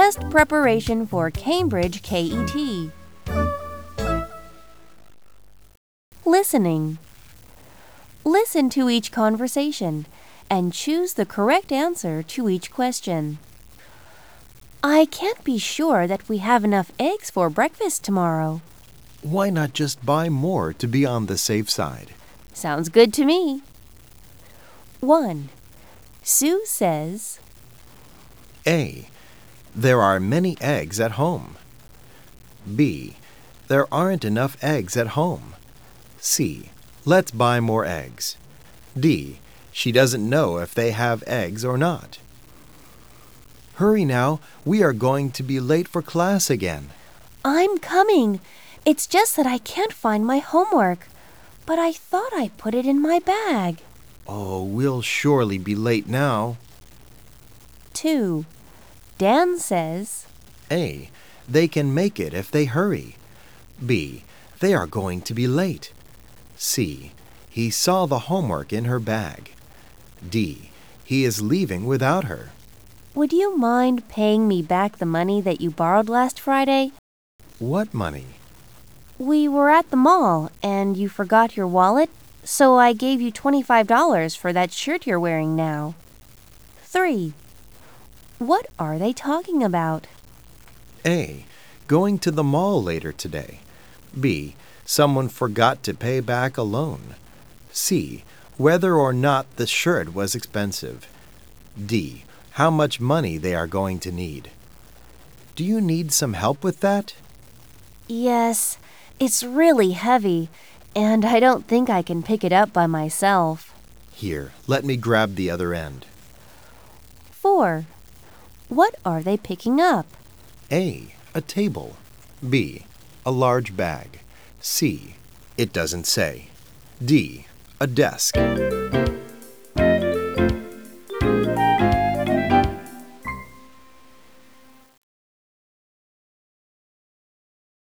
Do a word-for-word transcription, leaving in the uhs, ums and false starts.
Test preparation for Cambridge K E T. Listening. Listen to each conversation and choose the correct answer to each question. I can't be sure that we have enough eggs for breakfast tomorrow. Why not just buy more to be on the safe side? Sounds good to me. one. Sue says, A. There are many eggs at home. B. There aren't enough eggs at home. C. Let's buy more eggs. D. She doesn't know if they have eggs or not. Hurry now, we are going to be late for class again. I'm coming. It's just that I can't find my homework, but I thought I put it in my bag. Oh, we'll surely be late now. two. Dan says, A. They can make it if they hurry. B. They are going to be late. C. He saw the homework in her bag. D. He is leaving without her. Would you mind paying me back the money that you borrowed last Friday? What money? We were at the mall and you forgot your wallet, so I gave you twenty-five dollars for that shirt you're wearing now. three. What are they talking about? A. Going to the mall later today. B. Someone forgot to pay back a loan. C. Whether or not the shirt was expensive. D. How much money they are going to need. Do you need some help with that? Yes, it's really heavy, and I don't think I can pick it up by myself. Here, let me grab the other end. four. What are they picking up? A. A table. B. A large bag. C. It doesn't say. D. A desk.